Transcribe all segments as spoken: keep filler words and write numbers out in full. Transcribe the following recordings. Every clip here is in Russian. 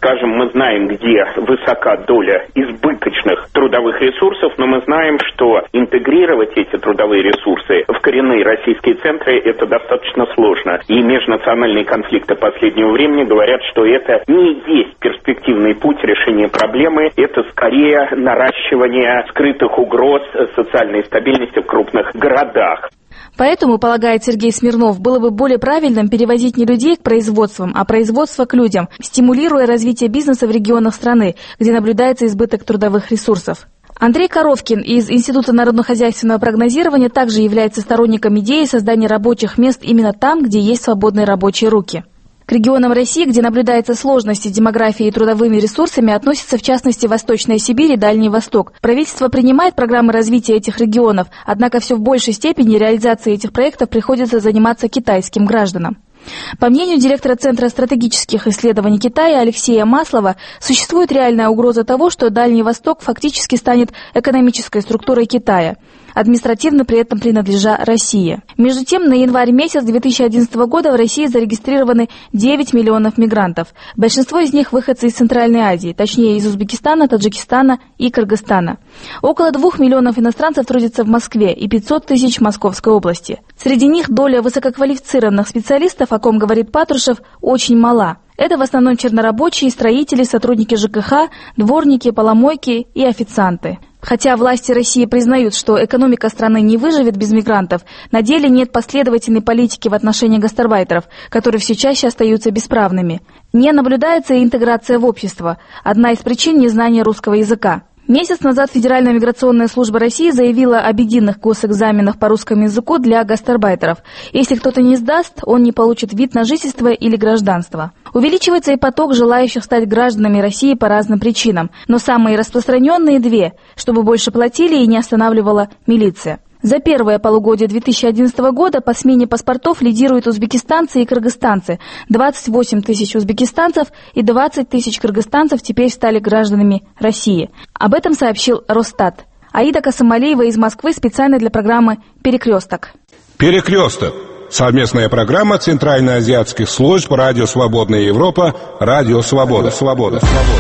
Скажем, мы знаем, где высока доля избыточных трудовых ресурсов, но мы знаем, что интегрировать эти трудовые ресурсы в коренные российские центры – это достаточно сложно. И межнациональные конфликты последнего времени говорят, что это не есть перспективный путь решения проблемы, это скорее наращивание скрытых угроз социальной стабильности в крупных городах. Поэтому, полагает Сергей Смирнов, было бы более правильным перевозить не людей к производствам, а производство к людям, стимулируя развитие бизнеса в регионах страны, где наблюдается избыток трудовых ресурсов. Андрей Коровкин из Института народно-хозяйственного прогнозирования также является сторонником идеи создания рабочих мест именно там, где есть свободные рабочие руки. К регионам России, где наблюдаются сложности с демографией и трудовыми ресурсами, относятся в частности Восточная Сибирь и Дальний Восток. Правительство принимает программы развития этих регионов, однако все в большей степени реализацией этих проектов приходится заниматься китайским гражданам. По мнению директора Центра стратегических исследований Китая Алексея Маслова, существует реальная угроза того, что Дальний Восток фактически станет экономической структурой Китая, административно при этом принадлежа России. Между тем, на январь месяц две тысячи одиннадцатого года в России зарегистрированы девять миллионов мигрантов. Большинство из них выходцы из Центральной Азии, точнее из Узбекистана, Таджикистана и Кыргызстана. Около двух миллионов иностранцев трудятся в Москве и пятьсот тысяч в Московской области. Среди них доля высококвалифицированных специалистов, о ком говорит Патрушев, очень мала. Это в основном чернорабочие, строители, сотрудники ЖКХ, дворники, поломойки и официанты. Хотя власти России признают, что экономика страны не выживет без мигрантов, на деле нет последовательной политики в отношении гастарбайтеров, которые все чаще остаются бесправными. Не наблюдается и интеграция в общество. Одна из причин – незнание русского языка. Месяц назад Федеральная миграционная служба России заявила об единых госэкзаменах по русскому языку для гастарбайтеров. Если кто-то не сдаст, он не получит вид на жительство или гражданство. Увеличивается и поток желающих стать гражданами России по разным причинам, но самые распространенные две – чтобы больше платили и не останавливала милиция. За первое полугодие две тысячи одиннадцатого года по смене паспортов лидируют узбекистанцы и кыргызстанцы. двадцать восемь тысяч узбекистанцев и двадцать тысяч кыргызстанцев теперь стали гражданами России. Об этом сообщил Росстат. Аида Касымалиева из Москвы специально для программы «Перекресток». «Перекресток». Совместная программа Центральноазиатских служб «Радио Свободная Европа», «Радио Свобода». Свобода.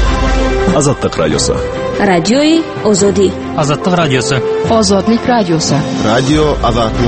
Азаттык радиосы. Радиои Озоди. Азаттык радиосы. Озодлик радиосы. Радио Азаттык.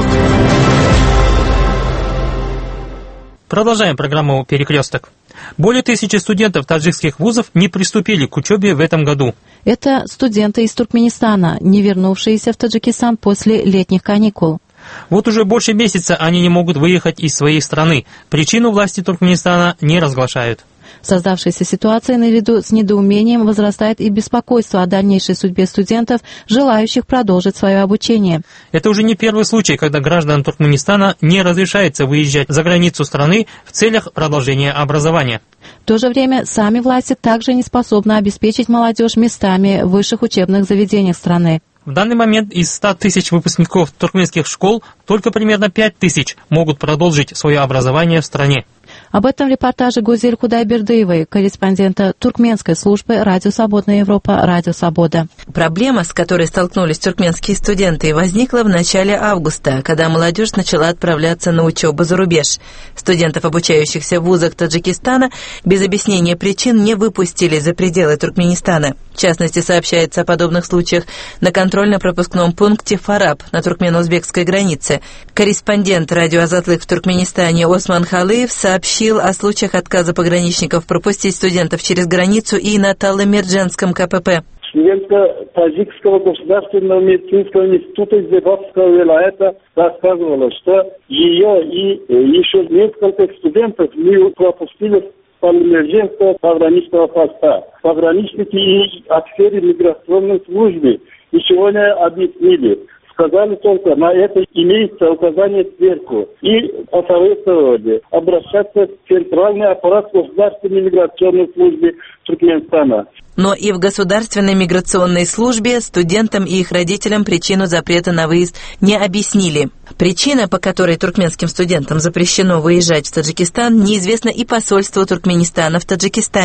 Продолжаем программу «Перекресток». Более тысячи студентов таджикских вузов не приступили к учебе в этом году. Это студенты из Туркменистана, не вернувшиеся в Таджикистан после летних каникул. Вот уже больше месяца они не могут выехать из своей страны. Причину власти Туркменистана не разглашают. В создавшейся ситуации наряду с недоумением возрастает и беспокойство о дальнейшей судьбе студентов, желающих продолжить свое обучение. Это уже не первый случай, когда гражданам Туркменистана не разрешается выезжать за границу страны в целях продолжения образования. В то же время сами власти также не способны обеспечить молодежь местами в высших учебных заведениях страны. В данный момент из ста тысяч выпускников туркменских школ только примерно пять тысяч могут продолжить свое образование в стране. Об этом в репортаже Гузель Худайбердыевой, корреспондента туркменской службы «Радио Свободная Европа», «Радио Свобода». Проблема, с которой столкнулись туркменские студенты, возникла в начале августа, когда молодежь начала отправляться на учебу за рубеж. Студентов, обучающихся в вузах Таджикистана, без объяснения причин не выпустили за пределы Туркменистана. В частности, сообщается о подобных случаях на контрольно-пропускном пункте Фараб на туркмено-узбекской границе. Корреспондент радио «Азатлык» в Туркменистане Осман Халыев сообщил о случаях отказа пограничников пропустить студентов через границу и на Таллы-Мерджанском КПП. Студентка Таджикского государственного медицинского института из Дебатского вилайета рассказывала, что ее и еще несколько студентов не пропустили Таллы-Мерджанского пограничного поста. Пограничники и офицеры миграционной службы ничего не объяснили. Сказали только, на это имеется указание сверху. И посоветовали обращаться в Центральный аппарат Государственной миграционной службы Туркменистана. Но и в Государственной миграционной службе студентам и их родителям причину запрета на выезд не объяснили. Причина, по которой туркменским студентам запрещено выезжать в Таджикистан, неизвестна и посольству Туркменистана в Таджикистане.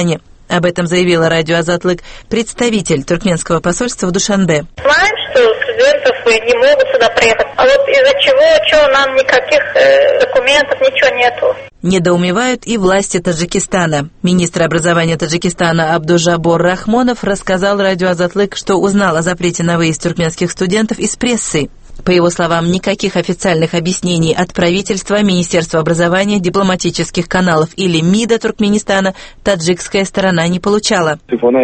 Об этом заявила радио «Азатлык» представитель туркменского посольства в Душанбе. Знаем, что студентов не могут сюда приехать. А вот из-за чего, что нам никаких э, документов, ничего нету. Недоумевают и власти Таджикистана. Министр образования Таджикистана Абдужабор Рахмонов рассказал радио «Азатлык», что узнал о запрете на выезд туркменских студентов из прессы. По его словам, никаких официальных объяснений от правительства, Министерства образования, дипломатических каналов или МИДа Туркменистана таджикская сторона не получала.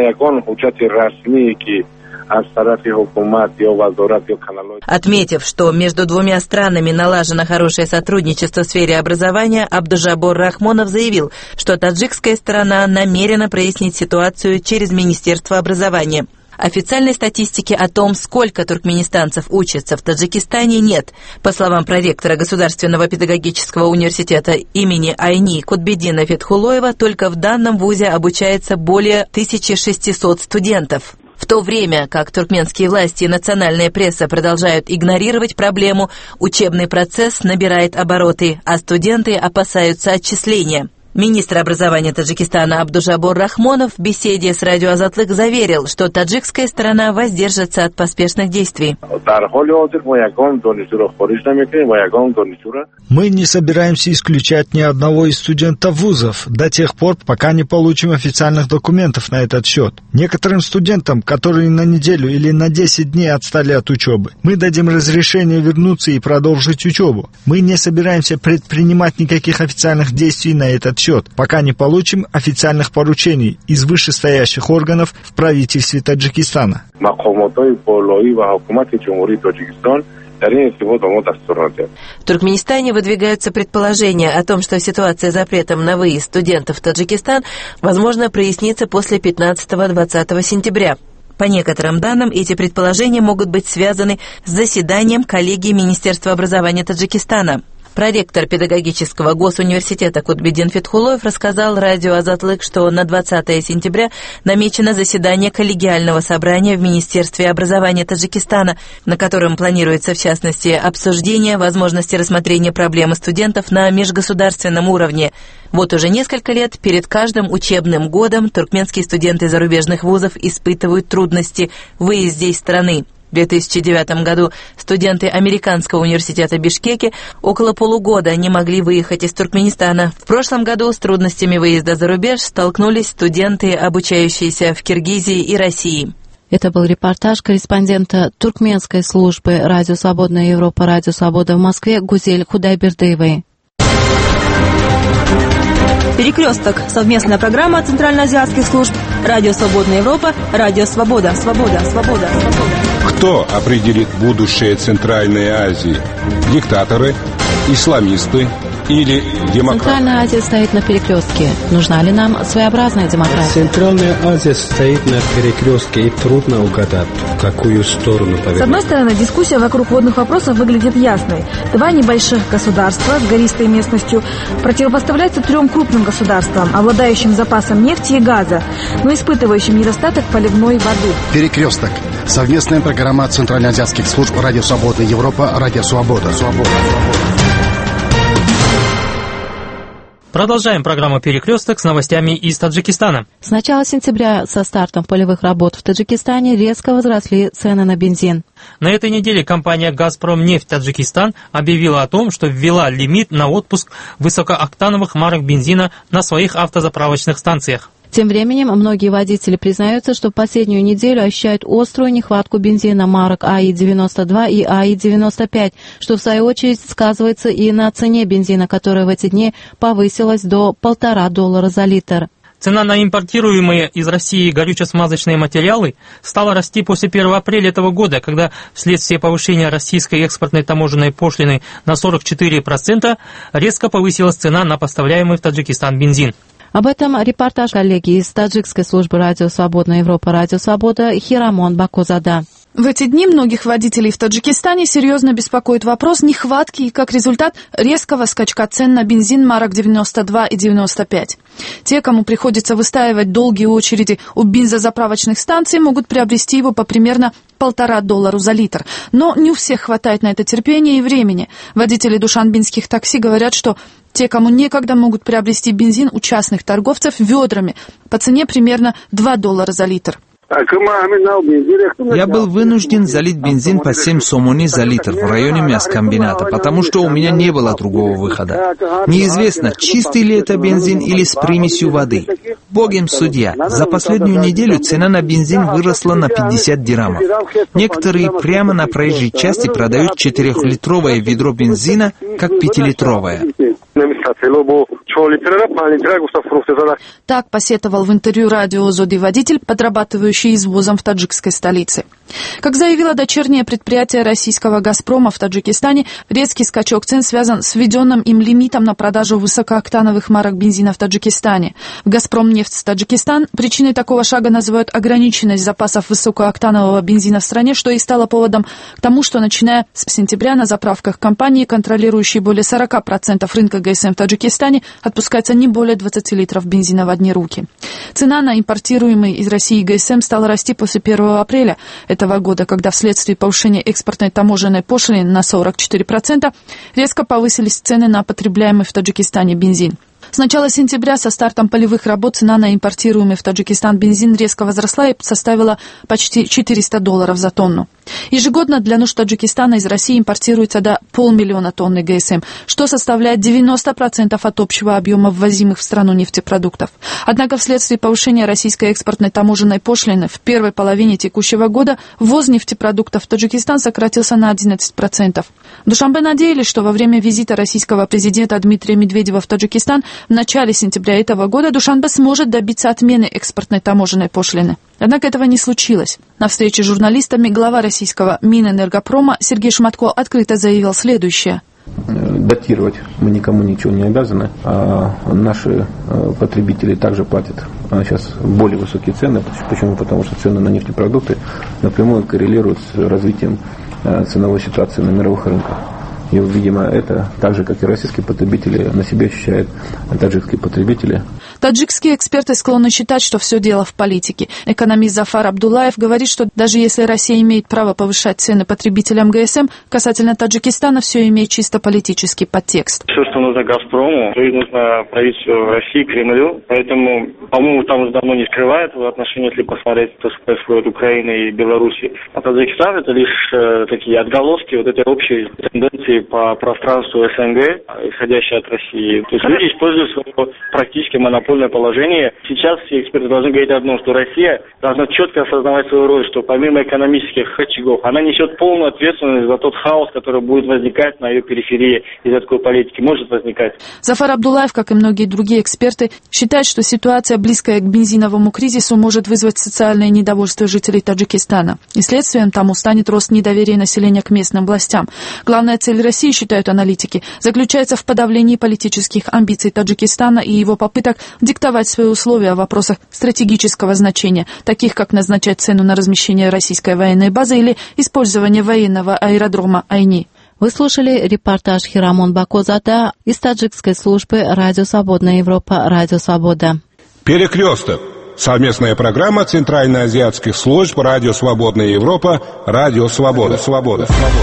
Отметив, что между двумя странами налажено хорошее сотрудничество в сфере образования, Абдужабор Рахмонов заявил, что таджикская сторона намерена прояснить ситуацию через Министерство образования. Официальной статистики о том, сколько туркменистанцев учатся в Таджикистане, нет. По словам проректора Государственного педагогического университета имени Айни Кутбеддина Фетхулоева, только в данном вузе обучается более тысячи шестисот студентов. В то время как туркменские власти и национальная пресса продолжают игнорировать проблему, учебный процесс набирает обороты, а студенты опасаются отчисления. Министр образования Таджикистана Абдужабор Рахмонов в беседе с радио «Азатлык» заверил, что таджикская сторона воздержится от поспешных действий. Мы не собираемся исключать ни одного из студентов вузов до тех пор, пока не получим официальных документов на этот счет. Некоторым студентам, которые на неделю или на десять дней отстали от учебы, мы дадим разрешение вернуться и продолжить учебу. Мы не собираемся предпринимать никаких официальных действий на этот счет, пока не получим официальных поручений из вышестоящих органов в правительстве Таджикистана. В Туркменистане выдвигаются предположения о том, что ситуация с запретом на выезд студентов в Таджикистан возможно прояснится после пятнадцатого-двадцатого сентября. По некоторым данным, эти предположения могут быть связаны с заседанием коллегии Министерства образования Таджикистана. Проректор педагогического госуниверситета Кутбеддин Фетхулоев рассказал радио «Азатлык», что на двадцатое сентября намечено заседание коллегиального собрания в Министерстве образования Таджикистана, на котором планируется, в частности, обсуждение возможности рассмотрения проблемы студентов на межгосударственном уровне. Вот уже несколько лет перед каждым учебным годом туркменские студенты зарубежных вузов испытывают трудности в выезде из страны. В две тысячи девятом году студенты Американского университета Бишкеке около полугода не могли выехать из Туркменистана. В прошлом году с трудностями выезда за рубеж столкнулись студенты, обучающиеся в Киргизии и России. Это был репортаж корреспондента туркменской службы «Радио Свободная Европа», «Радио Свобода» в Москве Гузель Худайбердыевой. «Перекресток» — совместная программа центральноазиатских служб «Радио Свободная Европа», «Радио Свобода», «Свобода», «Свобода», «Свобода». Кто определит будущее Центральной Азии? Диктаторы, исламисты или демократы? Центральная Азия стоит на перекрестке. Нужна ли нам своеобразная демократия? Центральная Азия стоит на перекрестке, и трудно угадать, в какую сторону повернуть. С одной стороны, дискуссия вокруг водных вопросов выглядит ясной. Два небольших государства с гористой местностью противопоставляются трем крупным государствам, обладающим запасом нефти и газа, но испытывающим недостаток поливной воды. Перекресток. Совместная программа центральноазиатских служб «Радио Свобода Европа», «Радио Свобода». Свобода. Продолжаем программу «Перекресток» с новостями из Таджикистана. С начала сентября со стартом полевых работ в Таджикистане резко возросли цены на бензин. На этой неделе компания «Газпромнефть Таджикистан» объявила о том, что ввела лимит на отпуск высокооктановых марок бензина на своих автозаправочных станциях. Тем временем многие водители признаются, что в последнюю неделю ощущают острую нехватку бензина марок АИ девяносто два и АИ девяносто пять, что в свою очередь сказывается и на цене бензина, которая в эти дни повысилась до полтора доллара за литр. Цена на импортируемые из России горюче-смазочные материалы стала расти после первого апреля этого года, когда вследствие повышения российской экспортной таможенной пошлины на сорок четыре процента резко повысилась цена на поставляемый в Таджикистан бензин. Об этом репортаж коллеги из таджикской службы «Радио Свободная Европа», «Радио Свобода» Хирамон Бакозада. В эти дни многих водителей в Таджикистане серьезно беспокоит вопрос нехватки и, как результат, резкого скачка цен на бензин марок девяносто два и девяносто пять. Те, кому приходится выстаивать долгие очереди у бензозаправочных станций, могут приобрести его по примерно полтора доллара за литр. Но не у всех хватает на это терпения и времени. Водители душанбинских такси говорят, что те, кому некогда, могут приобрести бензин у частных торговцев ведрами по цене примерно два доллара за литр. Я был вынужден залить бензин по семь сомони за литр в районе мяскомбината, потому что у меня не было другого выхода. Неизвестно, чистый ли это бензин или с примесью воды. Богом судья, за последнюю неделю цена на бензин выросла на пятьдесят дирхамов. Некоторые прямо на проезжей части продают четырехлитровое ведро бензина, как пятилитровое. Так посетовал в интервью радио «Озоди» водитель, подрабатывающий извозом в таджикской столице. Как заявило дочернее предприятие российского «Газпрома» в Таджикистане, резкий скачок цен связан с введенным им лимитом на продажу высокооктановых марок бензина в Таджикистане. В «Газпромнефть Таджикистан» причиной такого шага называют ограниченность запасов высокооктанового бензина в стране, что и стало поводом к тому, что начиная с сентября на заправках компании, контролирующей более сорок процентов рынка ГСМ в Таджикистане, отпускается не более двадцати литров бензина в одни руки. Цена на импортируемый из России ГСМ стала расти после первого апреля этого года, когда вследствие повышения экспортной таможенной пошлины на сорок четыре процента резко повысились цены на потребляемый в Таджикистане бензин. С начала сентября со стартом полевых работ цена на импортируемый в Таджикистан бензин резко возросла и составила почти четыреста долларов за тонну. Ежегодно для нужд Таджикистана из России импортируется до полмиллиона тонн ГСМ, что составляет девяносто процентов от общего объема ввозимых в страну нефтепродуктов. Однако вследствие повышения российской экспортной таможенной пошлины в первой половине текущего года ввоз нефтепродуктов в Таджикистан сократился на одиннадцать процентов. В Душанбе надеялись, что во время визита российского президента Дмитрия Медведева в Таджикистан в начале сентября этого года Душанбе сможет добиться отмены экспортной таможенной пошлины. Однако этого не случилось. На встрече с журналистами глава российского Минэнергопрома Сергей Шматко открыто заявил следующее. Датировать мы никому ничего не обязаны, а наши потребители также платят сейчас более высокие цены. Почему? Потому что цены на нефтепродукты напрямую коррелируют с развитием ценовой ситуации на мировых рынках. И, видимо, это так же, как и российские потребители, на себе ощущают таджикские потребители. Таджикские эксперты склонны считать, что все дело в политике. Экономист Зафар Абдуллаев говорит, что даже если Россия имеет право повышать цены потребителям ГСМ, касательно Таджикистана все имеет чисто политический подтекст. Все, что нужно «Газпрому», то и нужно правительству России, Кремлю. Поэтому, по-моему, там уже давно не скрывают в отношении, если посмотреть, то, что происходит в Украине и Беларуси. А Таджикистан — это лишь э, такие отголоски вот этой общей тенденции по пространству СНГ, исходящей от России. То есть люди используют свое практически монопольное положение. Сейчас все эксперты должны говорить одно, что Россия должна четко осознавать свою роль, что помимо экономических рычагов, она несет полную ответственность за тот хаос, который будет возникать на ее периферии из-за такой политики, может возникать. Зафар Абдуллаев, как и многие другие эксперты, считает, что ситуация, близкая к бензиновому кризису, может вызвать социальное недовольство жителей Таджикистана. И следствием тому станет рост недоверия населения к местным властям. Главная цель России, считают аналитики, заключается в подавлении политических амбиций Таджикистана и его попыток диктовать свои условия в вопросах стратегического значения, таких как назначать цену на размещение российской военной базы или использование военного аэродрома Айни. Вы слушали репортаж Хирамон Бакозада из таджикской службы «Радио Свободная Европа», «Радио Свобода». Перекресток. Совместная программа Центральноазиатских служб «Радио Свободная Европа», «Радио Свобода». Свобода.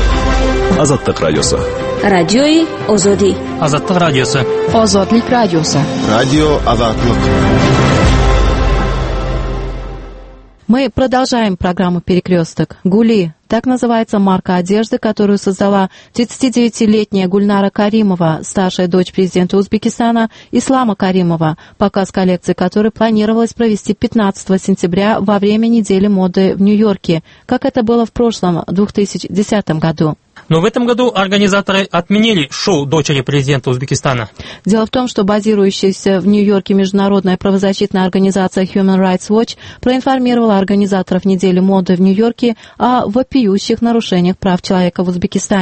Азаттык радиосы. Радиои Озоди. Азаттык радиосы. Озодлик радиосы. Радио Азаттык. Мы продолжаем программу «Перекресток». Гули – так называется марка одежды, которую создала тридцатидевятилетняя Гульнара Каримова, старшая дочь президента Узбекистана Ислама Каримова, показ коллекции которой планировалось провести пятнадцатого сентября во время недели моды в Нью-Йорке, как это было в прошлом, две тысячи десятом году. Но в этом году организаторы отменили шоу дочери президента Узбекистана. Дело в том, что базирующаяся в Нью-Йорке международная правозащитная организация Human Rights Watch проинформировала организаторов недели моды в Нью-Йорке о вопиющих нарушениях прав человека в Узбекистане.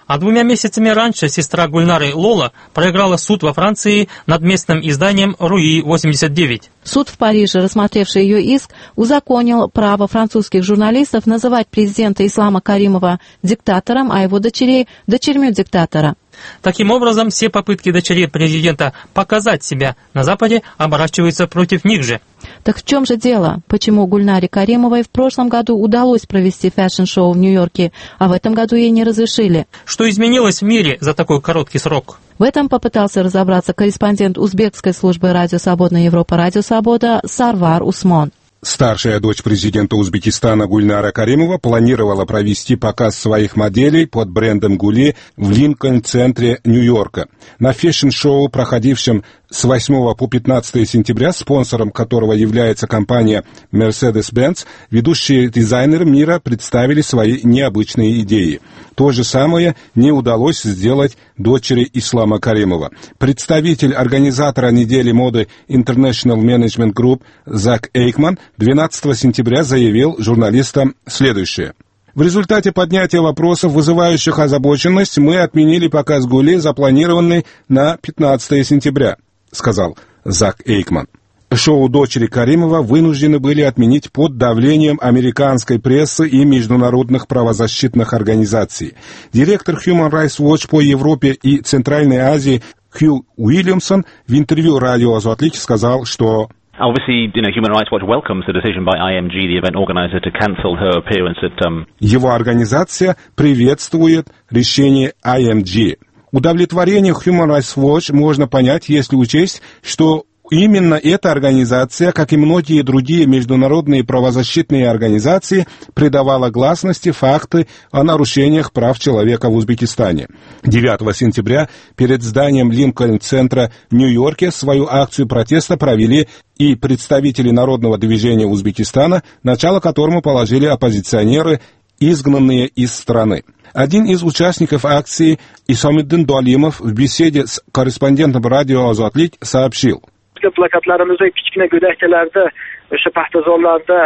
А двумя месяцами раньше сестра Гульнары Лола проиграла суд во Франции над местным изданием «Руи восемьдесят девять». Суд в Париже, рассмотревший ее иск, узаконил право французских журналистов называть президента Ислама Каримова диктатором, а его дочерей – дочерьми диктатора. Таким образом, все попытки дочерей президента показать себя на Западе оборачиваются против них же. Так в чем же дело? Почему Гульнаре Каримовой в прошлом году удалось провести фэшн-шоу в Нью-Йорке, а в этом году ей не разрешили? Что изменилось в мире за такой короткий срок? В этом попытался разобраться корреспондент узбекской службы «Радио Свободная Европа» «Радио Свобода» Сарвар Усмон. Старшая дочь президента Узбекистана Гульнара Каримова планировала провести показ своих моделей под брендом Гули в Линкольн-центре Нью-Йорка. На фэшн-шоу, проходившем с восьмого по пятнадцатое сентября, спонсором которого является компания Mercedes-Benz, ведущие дизайнеры мира представили свои необычные идеи. То же самое не удалось сделать дочери Ислама Каримова. Представитель организатора недели моды International Management Group Зак Эйкман двенадцатого сентября заявил журналистам следующее. В результате поднятия вопросов, вызывающих озабоченность, мы отменили показ Гули, запланированный на пятнадцатое сентября, сказал Зак Эйкман. Шоу дочери Каримова вынуждены были отменить под давлением американской прессы и международных правозащитных организаций. Директор Human Rights Watch по Европе и Центральной Азии Хью Уильямсон в интервью радио «Азотлик» сказал, что Obviously, you know, Human Rights Watch welcomes the decision by I M G, the event organizer, to cancel her appearance at. Um... Его организация приветствует решение I M G. Удовлетворение Human Rights Watch можно понять, если учесть, что именно эта организация, как и многие другие международные правозащитные организации, придавала гласности факты о нарушениях прав человека в Узбекистане. девятого сентября перед зданием Линкольн-центра в Нью-Йорке свою акцию протеста провели и представители Народного движения Узбекистана, начало которому положили оппозиционеры, изгнанные из страны. Один из участников акции, Исомиддин Дуалимов, в беседе с корреспондентом радио «Азотлик» сообщил. Plakatlarimizni kichkina go'dakchalarda o'sha paxtazorlarda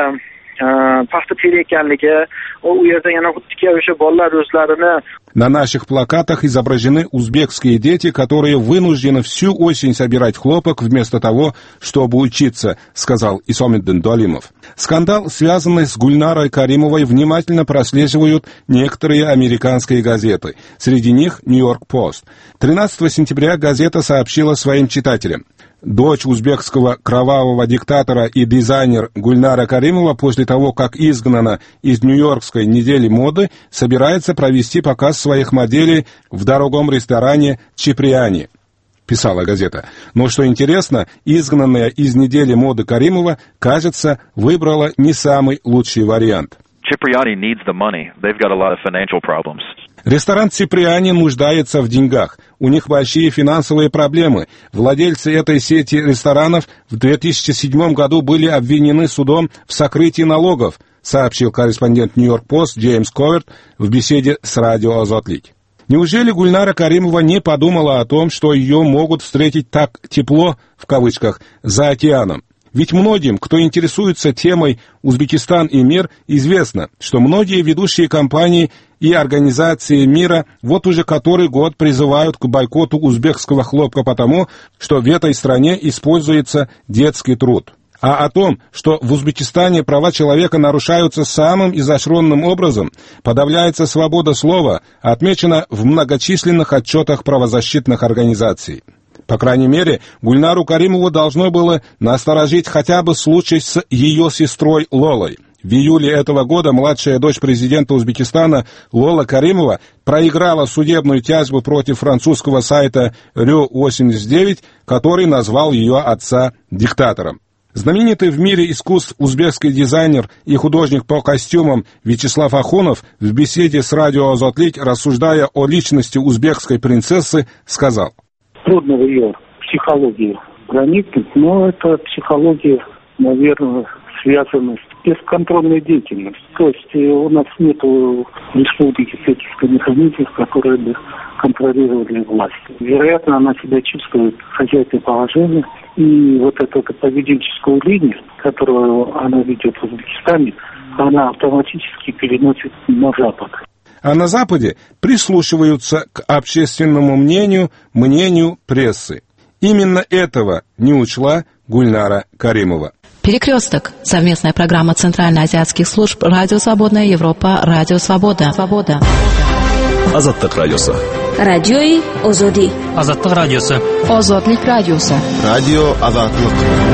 paxta terayotganligi, u yerda yana xuddiki o'sha bolalar o'zlarini. На наших плакатах изображены узбекские дети, которые вынуждены всю осень собирать хлопок вместо того, чтобы учиться, сказал Исомиддин Дуалимов. Скандал, связанный с Гульнарой Каримовой, внимательно прослеживают некоторые американские газеты. Среди них «Нью-Йорк Пост». тринадцатого сентября газета сообщила своим читателям. Дочь узбекского кровавого диктатора и дизайнер Гульнара Каримова после того, как изгнана из Нью-Йоркской недели моды, собирается провести показ своих моделей в дорогом ресторане «Чиприани», писала газета. Но, что интересно, изгнанная из недели моды Каримова, кажется, выбрала не самый лучший вариант. Cipriani needs the money. They've got a lot of financial problems. Ресторан «Циприани» нуждается в деньгах. У них большие финансовые проблемы. Владельцы этой сети ресторанов в две тысячи седьмом году были обвинены судом в сокрытии налогов, сообщил корреспондент «Нью-Йорк Пост» Джеймс Коверт в беседе с радио «Азотлик». Неужели Гульнара Каримова не подумала о том, что ее могут встретить так «тепло», в кавычках, за океаном? Ведь многим, кто интересуется темой «Узбекистан и мир», известно, что многие ведущие компании и организации мира вот уже который год призывают к бойкоту узбекского хлопка потому, что в этой стране используется детский труд. А о том, что в Узбекистане права человека нарушаются самым изощренным образом, подавляется свобода слова, отмечено в многочисленных отчетах правозащитных организаций. По крайней мере, Гульнару Каримову должно было насторожить хотя бы случай с ее сестрой Лолой. В июле этого года младшая дочь президента Узбекистана Лола Каримова проиграла судебную тяжбу против французского сайта Рю восемьдесят девять, который назвал ее отца диктатором. Знаменитый в мире искусств узбекский дизайнер и художник по костюмам Вячеслав Ахунов в беседе с радио «Азотлик», рассуждая о личности узбекской принцессы, сказал: Трудно в ее психологии проникнуть, но это психология, наверное, связана с бесконтрольной деятельностью. То есть у нас нет в республике таких механизмов, которые бы контролировали власть. Вероятно, она себя чувствует хозяйственное положение, и вот эту поведенческую линию, которую она ведет в Узбекистане, она автоматически переносит на Запад. а на Западе прислушиваются к общественному мнению, мнению прессы. Именно этого не учла Гульнара Каримова. Перекресток. Совместная программа Центральноазиатских служб «Радио Свободная Европа», «Радио Свобода». Свобода. Азаттык радиосы. Радиои Озоди. Азаттык радиосы. Озодлик радиосы. Радио Азаттык.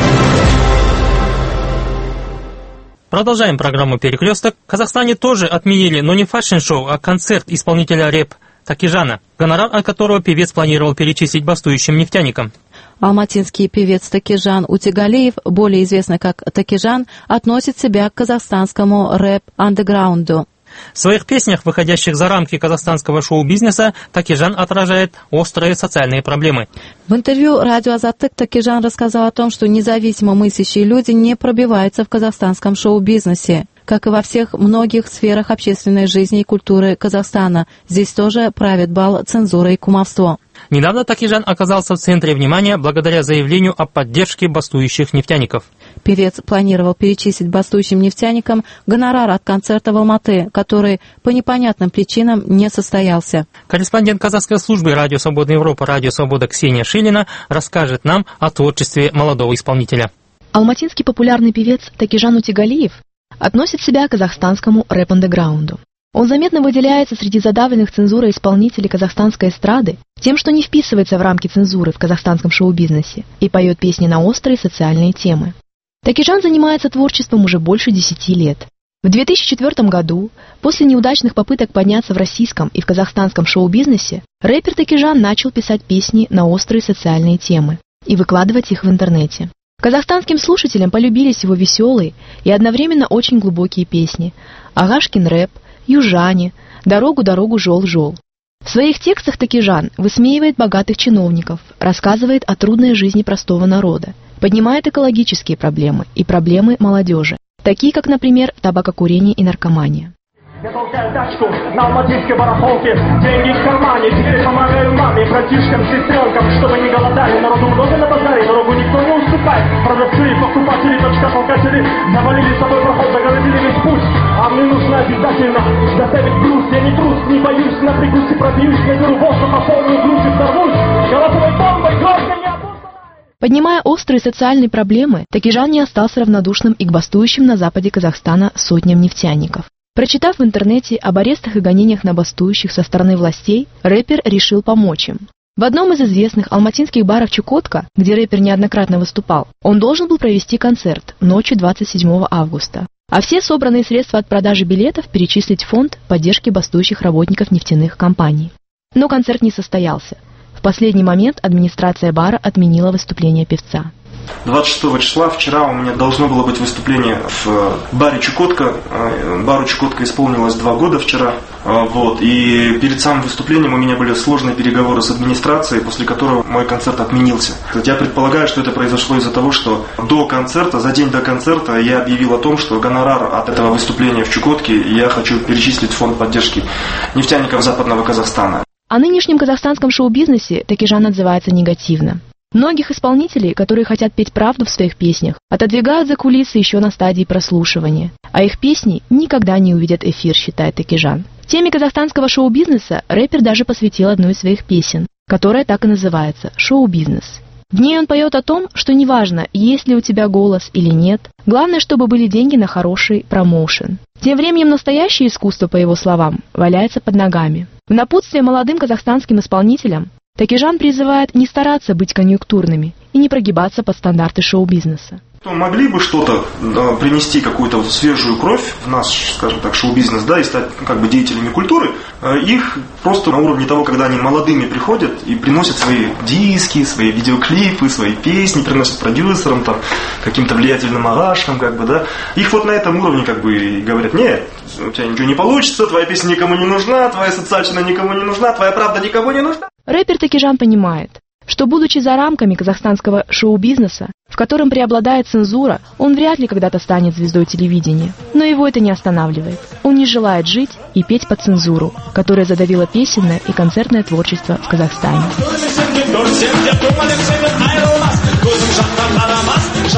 Продолжаем программу «Перекресток». В Казахстане тоже отменили, но не фэшн-шоу, а концерт исполнителя рэп Такижана, гонорар от которого певец планировал перечислить бастующим нефтяникам. Алматинский певец Такижан Утигалиев, более известный как Такижан, относит себя к казахстанскому рэп-андеграунду. В своих песнях, выходящих за рамки казахстанского шоу-бизнеса, Такижан отражает острые социальные проблемы. В интервью радио Азаттык Такижан рассказал о том, что независимо мыслящие люди не пробиваются в казахстанском шоу-бизнесе. Как и во всех многих сферах общественной жизни и культуры Казахстана, здесь тоже правит бал цензура и кумовство. Недавно Такижан оказался в центре внимания благодаря заявлению о поддержке бастующих нефтяников. Певец планировал перечислить бастующим нефтяникам гонорар от концерта в Алматы, который по непонятным причинам не состоялся. Корреспондент казахской службы «Радио Свободная Европа», «Радио Свобода» Ксения Шилина расскажет нам о творчестве молодого исполнителя. Алматинский популярный певец Такижан Утигалиев относит себя к казахстанскому рэп-андеграунду. Он заметно выделяется среди задавленных цензурой исполнителей казахстанской эстрады тем, что не вписывается в рамки цензуры в казахстанском шоу-бизнесе и поет песни на острые социальные темы. Такижан занимается творчеством уже больше десяти лет. В две тысячи четвёртом году, после неудачных попыток подняться в российском и в казахстанском шоу-бизнесе, рэпер Такижан начал писать песни на острые социальные темы и выкладывать их в интернете. Казахстанским слушателям полюбились его веселые и одновременно очень глубокие песни «Агашкин рэп», «Южане», «Дорогу-дорогу жол-жол». В своих текстах Такижан высмеивает богатых чиновников, рассказывает о трудной жизни простого народа, поднимает экологические проблемы и проблемы молодежи, такие как, например, табакокурение и наркомания. Я толкаю тачку на алматинской барахолке, деньги в кармане, теперь помогаю маме, братишкам, сестренкам, чтобы не голодали. Народу много на базаре, дорогу никто не уступает. Продавцы, покупатели, точка-толкатели завалили с собой проход, загородили весь путь. А мне нужно обязательно доставить груз. Я не трус, не боюсь, на прикусе пробьюсь, наберу воздух, по полную грудь и взорвусь. Головой бомбой, громко не опускай. Поднимая острые социальные проблемы, Такижан не остался равнодушным и к бастующим на западе Казахстана сотням нефтяников. Прочитав в интернете об арестах и гонениях на бастующих со стороны властей, рэпер решил помочь им. В одном из известных алматинских баров «Чукотка», где рэпер неоднократно выступал, он должен был провести концерт ночью двадцать седьмого августа, а все собранные средства от продажи билетов перечислить в фонд поддержки бастующих работников нефтяных компаний. Но концерт не состоялся. В последний момент администрация бара отменила выступление певца. двадцать шестого числа, вчера, у меня должно было быть выступление в баре «Чукотка». Бару «Чукотка» исполнилось два года вчера. Вот, и перед самым выступлением у меня были сложные переговоры с администрацией, после которого мой концерт отменился. Я предполагаю, что это произошло из-за того, что до концерта, за день до концерта я объявил о том, что гонорар от этого выступления в «Чукотке» я хочу перечислить в фонд поддержки нефтяников Западного Казахстана. О нынешнем казахстанском шоу-бизнесе Такижан отзывается негативно. Многих исполнителей, которые хотят петь правду в своих песнях, отодвигают за кулисы еще на стадии прослушивания, а их песни никогда не увидят эфир, считает Такижан. Теме казахстанского шоу-бизнеса рэпер даже посвятил одну из своих песен, которая так и называется «Шоу-бизнес». В ней он поет о том, что неважно, есть ли у тебя голос или нет, главное, чтобы были деньги на хороший промоушен. Тем временем настоящее искусство, по его словам, валяется под ногами. В напутствие молодым казахстанским исполнителям Такижан призывает не стараться быть конъюнктурными и не прогибаться под стандарты шоу-бизнеса. Могли бы что-то да, принести, какую-то свежую кровь в наш, скажем так, шоу-бизнес, да, и стать как бы деятелями культуры, их просто на уровне того, когда они молодыми приходят и приносят свои диски, свои видеоклипы, свои песни, приносят продюсерам, там, каким-то влиятельным агашкам, как бы, да, их вот на этом уровне как бы и говорят: нет, у тебя ничего не получится, твоя песня никому не нужна, твоя социальщина никому не нужна, твоя правда никому не нужна. Рэпер Такижан понимает, что, будучи за рамками казахстанского шоу-бизнеса, в котором преобладает цензура, он вряд ли когда-то станет звездой телевидения. Но его это не останавливает. Он не желает жить и петь под цензуру, которая задавила песенное и концертное творчество в Казахстане.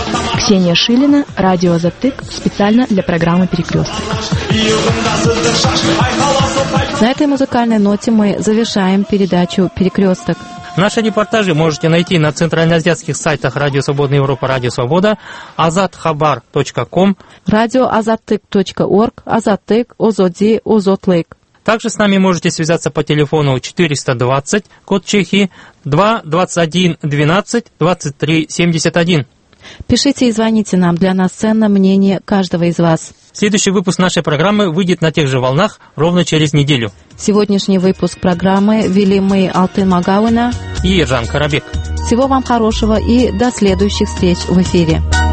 Ксения Шилина, радио «Азаттык», специально для программы «Перекресток». На этой музыкальной ноте мы завершаем передачу «Перекресток». Наши репортажи можете найти на центральноазиатских сайтах Радио Свободная Европа, Радио Свобода, азатхабар точка ком, радио азаттык точка орг, азаттык, озоди, озотлык. Также с нами можете связаться по телефону четыреста двадцать, код Чехии, два двадцать один двенадцать двадцать три семьдесят один. Пишите и звоните нам, для нас ценно мнение каждого из вас. Следующий выпуск нашей программы выйдет на тех же волнах ровно через неделю. Сегодняшний выпуск программы вели мы Алтын Магауина и Ержан Карабек. Всего вам хорошего и до следующих встреч в эфире.